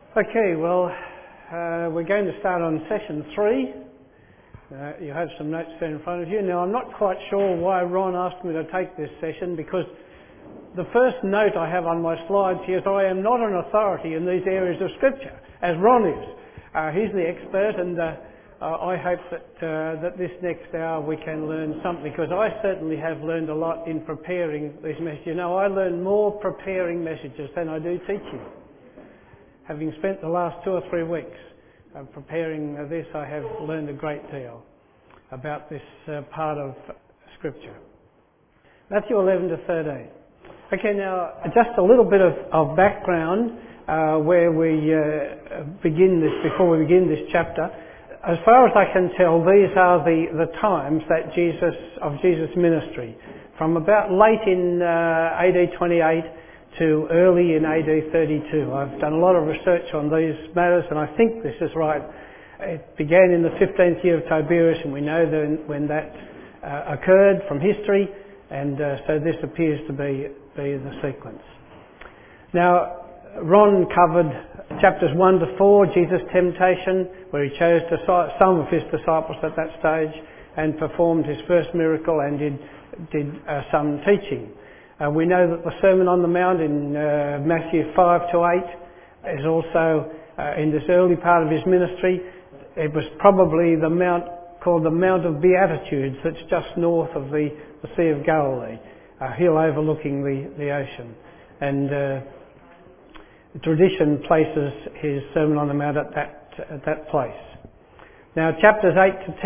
Okay, well, we're going to start on session 3. You have some notes there in front of you. Now, I'm not quite sure why Ron asked me to take this session, because the first note I have on my slides here is I am not an authority in these areas of Scripture, as Ron is. He's the expert, and I hope that this next hour we can learn something, because I certainly have learned a lot in preparing these messages. You know, I learn more preparing messages than I do teaching. Having spent the last 2 or 3 weeks preparing this, I have learned a great deal about this part of Scripture. Matthew 11 to 13. Okay, now just a little bit of background where we begin this, before we begin this chapter. As far as I can tell, these are the times that Jesus' ministry, from about late in AD 28 to early in AD 32. I've done a lot of research on these matters, and I think this is right. It began in the 15th year of Tiberius, and we know when that occurred from history, and so this appears to be the sequence. Now, Ron covered chapters 1 to 4, Jesus' temptation, where he chose some of his disciples at that stage and performed his first miracle and did some teaching. We know that the Sermon on the Mount in Matthew 5 to 8 is also in this early part of his ministry. It was probably the mount called the Mount of Beatitudes, that's just north of the Sea of Galilee, a hill overlooking the ocean. And tradition places his Sermon on the Mount at that place. Now, chapters 8 to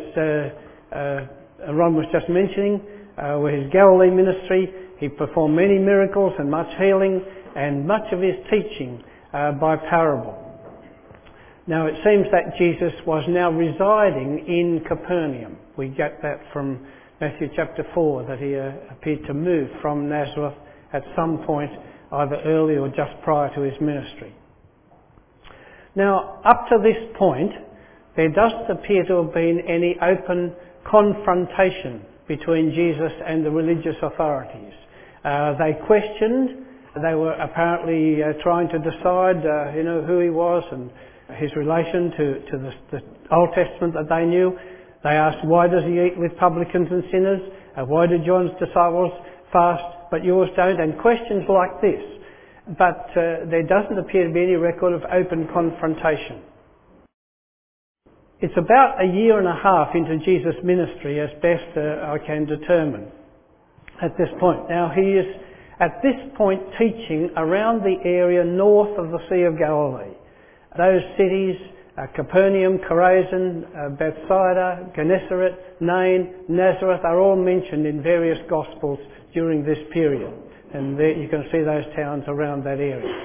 10, as Ron was just mentioning, were his Galilee ministry. He performed many miracles and much healing, and much of his teaching by parable. Now, it seems that Jesus was now residing in Capernaum. We get that from Matthew chapter 4, that he appeared to move from Nazareth at some point, either early or just prior to his ministry. Now, up to this point, there doesn't appear to have been any open confrontation between Jesus and the religious authorities. They questioned. They were apparently trying to decide, who he was and his relation to the Old Testament that they knew. They asked, why does he eat with publicans and sinners? Why do John's disciples fast but yours don't? And questions like this. But there doesn't appear to be any record of open confrontation. It's about 1.5 years into Jesus' ministry, as best I can determine at this point. Now, he is at this point teaching around the area north of the Sea of Galilee. Those cities, Capernaum, Chorazin, Bethsaida, Gennesaret, Nain, Nazareth, are all mentioned in various Gospels during this period. And there you can see those towns around that area.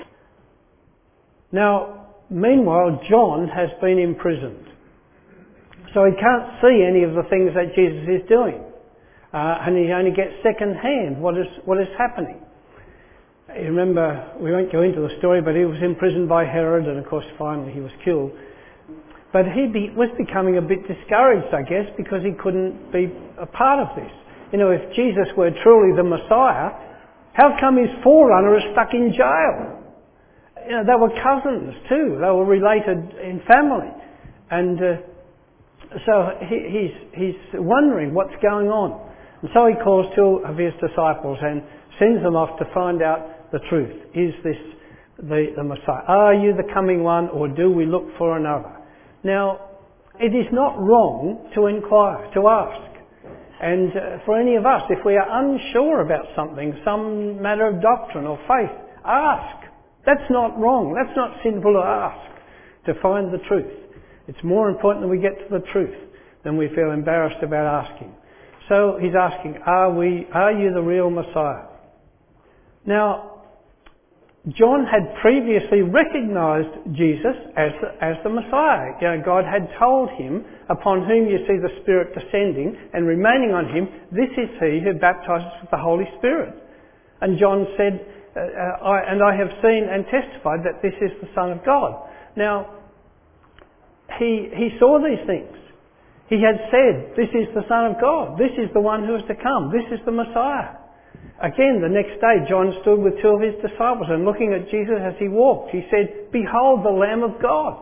Now, meanwhile, John has been imprisoned. So he can't see any of the things that Jesus is doing. And he only gets second hand what is happening. You remember, we won't go into the story, but he was imprisoned by Herod, and of course finally he was killed. But he was becoming a bit discouraged, I guess, because he couldn't be a part of this. If Jesus were truly the Messiah, how come his forerunner is stuck in jail? They were cousins too. They were related in family. And so he's wondering what's going on. And so he calls 2 of his disciples and sends them off to find out the truth. Is this the Messiah? Are you the coming one, or do we look for another? Now, it is not wrong to inquire, to ask. And for any of us, if we are unsure about something, some matter of doctrine or faith, ask. That's not wrong. That's not sinful to ask, to find the truth. It's more important that we get to the truth than we feel embarrassed about asking. So he's asking, are you the real Messiah? Now, John had previously recognised Jesus as the Messiah. God had told him, upon whom you see the Spirit descending and remaining on him, this is he who baptizes with the Holy Spirit. And John said, I have seen and testified that this is the Son of God. Now, he saw these things. He had said, this is the Son of God. This is the one who is to come. This is the Messiah. Again, the next day, John stood with two of his disciples, and looking at Jesus as he walked, he said, "Behold the Lamb of God."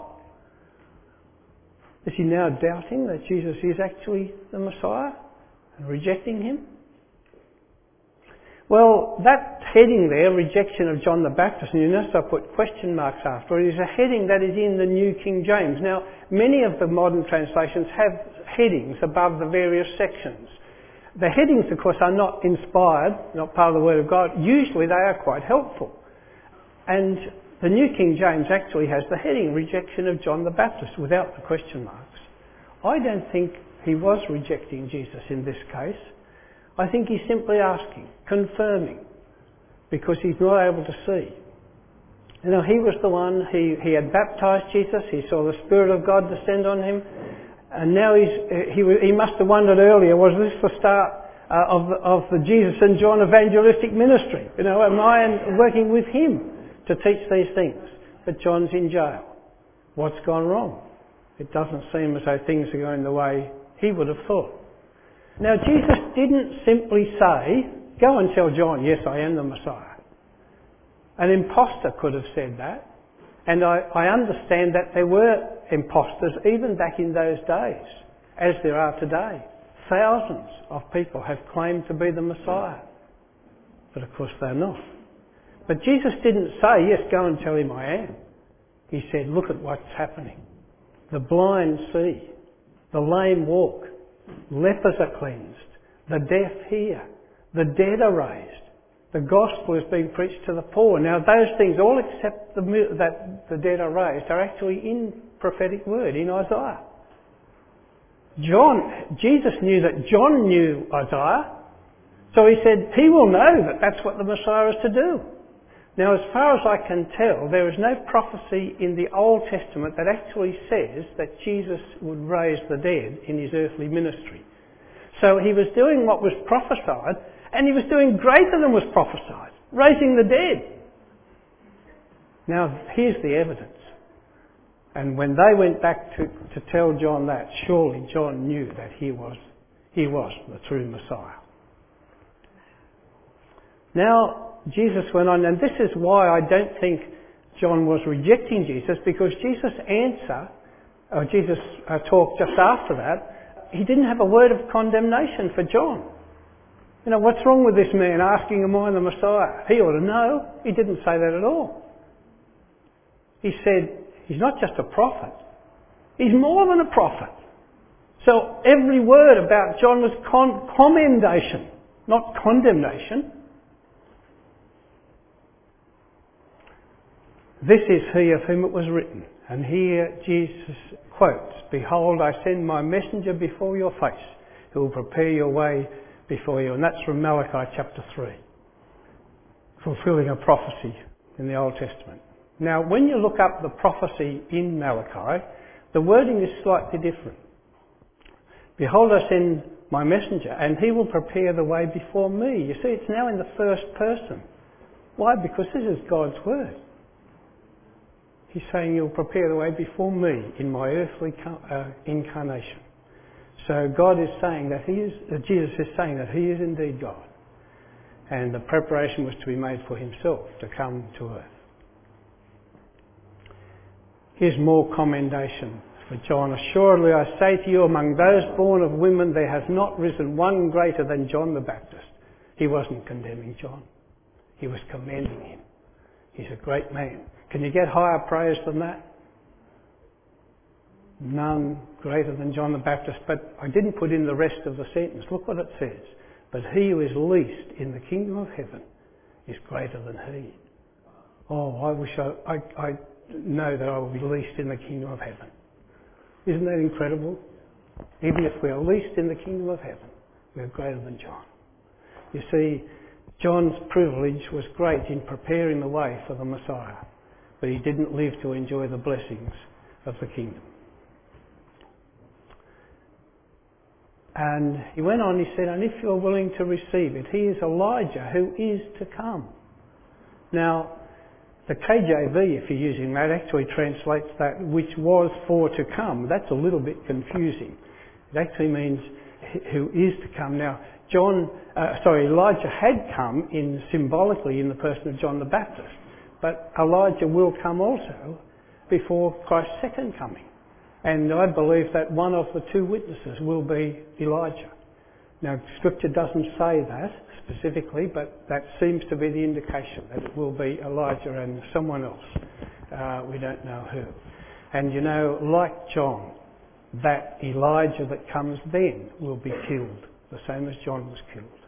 Is he now doubting that Jesus is actually the Messiah and rejecting him? Well, that heading there, rejection of John the Baptist, and you notice I put question marks after it, is a heading that is in the New King James. Now, many of the modern translations have headings above the various sections. The headings, of course, are not inspired, not part of the Word of God. Usually they are quite helpful. And the New King James actually has the heading, rejection of John the Baptist, without the question marks. I don't think he was rejecting Jesus in this case. I think he's simply asking, confirming, because he's not able to see. You know, he was the one, he had baptised Jesus, he saw the Spirit of God descend on him, and now he must have wondered earlier, was this the start of the Jesus and John evangelistic ministry? You know, am I working with him to teach these things? But John's in jail. What's gone wrong? It doesn't seem as though things are going the way he would have thought. Now, Jesus didn't simply say, "Go and tell John, yes, I am the Messiah." An imposter could have said that. And I understand that there were imposters even back in those days, as there are today. Thousands of people have claimed to be the Messiah. But of course they're not. But Jesus didn't say, "Yes, go and tell him I am." He said, "Look at what's happening. The blind see, the lame walk, lepers are cleansed, the deaf hear, the dead are raised, the gospel is being preached to the poor." Now those things, all except that the dead are raised, are actually in prophetic word, in Isaiah. Jesus knew that John knew Isaiah, so he said he will know that that's what the Messiah is to do. Now, as far as I can tell, there is no prophecy in the Old Testament that actually says that Jesus would raise the dead in his earthly ministry. So he was doing what was prophesied, and he was doing greater than was prophesied, raising the dead. Now, here's the evidence. And when they went back to tell John that, surely John knew that he was the true Messiah. Now, Jesus went on, and this is why I don't think John was rejecting Jesus, because Jesus' talk just after that, he didn't have a word of condemnation for John. You know, what's wrong with this man asking, "Am I the Messiah?" He ought to know. He didn't say that at all. He said, he's not just a prophet. He's more than a prophet. So every word about John was commendation, not condemnation. "This is he of whom it was written." And here Jesus quotes, "Behold, I send my messenger before your face, who will prepare your way before you." And that's from Malachi chapter 3, fulfilling a prophecy in the Old Testament. Now, when you look up the prophecy in Malachi, the wording is slightly different. "Behold, I send my messenger, and he will prepare the way before me." You see, it's now in the first person. Why? Because this is God's word. He's saying, "You'll prepare the way before me in my earthly incarnation." So God is saying that Jesus is saying that he is indeed God. And the preparation was to be made for himself to come to earth. Here's more commendation for John. "Assuredly I say to you, among those born of women there has not risen one greater than John the Baptist." He wasn't condemning John. He was commending him. He's a great man. Can you get higher praise than that? None greater than John the Baptist. But I didn't put in the rest of the sentence. Look what it says. "But he who is least in the kingdom of heaven is greater than he." Oh, I wish I know that I will be least in the kingdom of heaven. Isn't that incredible? Even if we are least in the kingdom of heaven, we are greater than John. You see, John's privilege was great in preparing the way for the Messiah, but he didn't live to enjoy the blessings of the kingdom. And he went on, he said, "And if you're willing to receive it, he is Elijah who is to come." Now, the KJV, if you're using that, actually translates that "which was for to come." That's a little bit confusing. It actually means who is to come. Now, Elijah had come in symbolically in the person of John the Baptist, but Elijah will come also before Christ's second coming. And I believe that one of the two witnesses will be Elijah. Now, Scripture doesn't say that specifically, but that seems to be the indication that it will be Elijah and someone else. We don't know who. And like John, that Elijah that comes then will be killed, the same as John was killed.